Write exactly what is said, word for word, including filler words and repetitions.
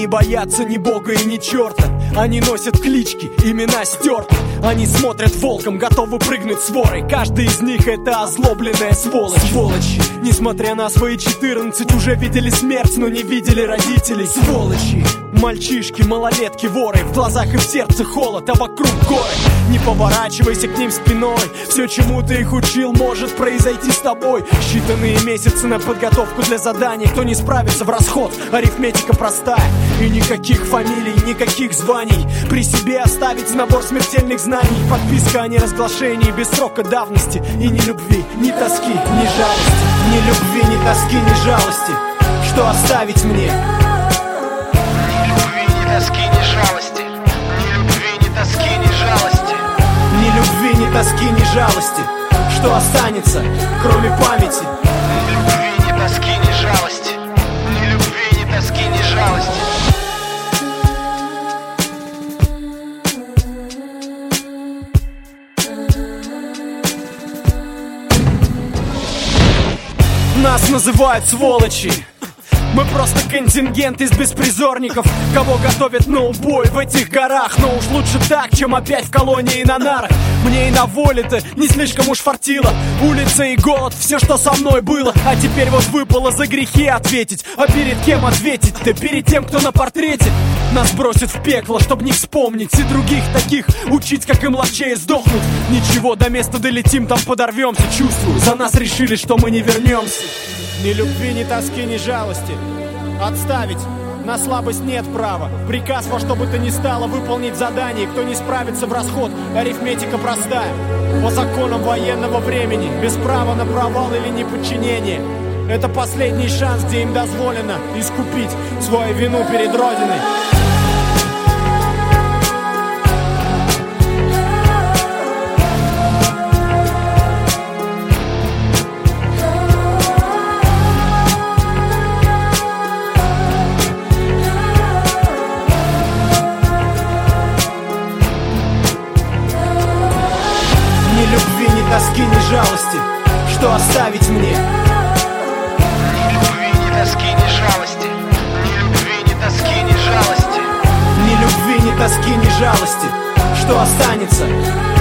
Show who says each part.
Speaker 1: не боятся ни бога и ни черта. Они носят клички, имена стерты. Они смотрят волком, готовы прыгнуть с ворой. Каждый из них это озлобленная сволочь. Сволочи, несмотря на свои четырнадцать, уже видели смерть, но не видели родителей. Сволочи, мальчишки, малолетки, воры. В глазах и в сердце холод, а вокруг горы. Не поворачивайся к ним спиной. Все, чему ты их учил, может произойти с тобой. Считанные месяцы на подготовку для заданий. Кто не справится, в расход, арифметика простая. И никаких фамилий, никаких званий. При себе оставить набор смертельных знаний. Подписка о неразглашении без срока давности. И ни любви, ни тоски, ни жалости. Ни любви, ни тоски, ни жалости. Что оставить мне?
Speaker 2: Ни любви, ни тоски, ни жалости. Ни любви, ни тоски, ни жалости.
Speaker 1: Ни любви, ни тоски, ни жалости. Что останется, кроме памяти?
Speaker 2: Ни любви, ни тоски, ни жалости. Ни любви, ни тоски, ни жалости.
Speaker 1: Нас называют сволочи. Мы просто контингент из беспризорников, кого готовят на убой в этих горах. Но уж лучше так, чем опять в колонии на нарах. Мне и на воле-то не слишком уж фартило. Улица и голод, все, что со мной было. А теперь вот выпало за грехи ответить. А перед кем ответить-то? Перед тем, кто на портрете. Нас бросят в пекло, чтоб не вспомнить. И других таких учить, как им ловчее сдохнуть. Ничего, до места долетим, там подорвемся. Чувствую, за нас решили, что мы не вернемся. Ни любви, ни тоски, ни жалости. Отставить. На слабость нет права. Приказ во что бы то ни стало выполнить задание. Кто не справится, в расход. Арифметика простая. По законам военного времени. Без права на провал или неподчинение. Это последний шанс, где им дозволено искупить свою вину перед Родиной. Тоски, ни жалости, что оставить мне?
Speaker 2: Ни любви, ни тоски, ни жалости. Ни любви, ни тоски, ни жалости.
Speaker 1: Ни любви, ни тоски, ни жалости. Что останется,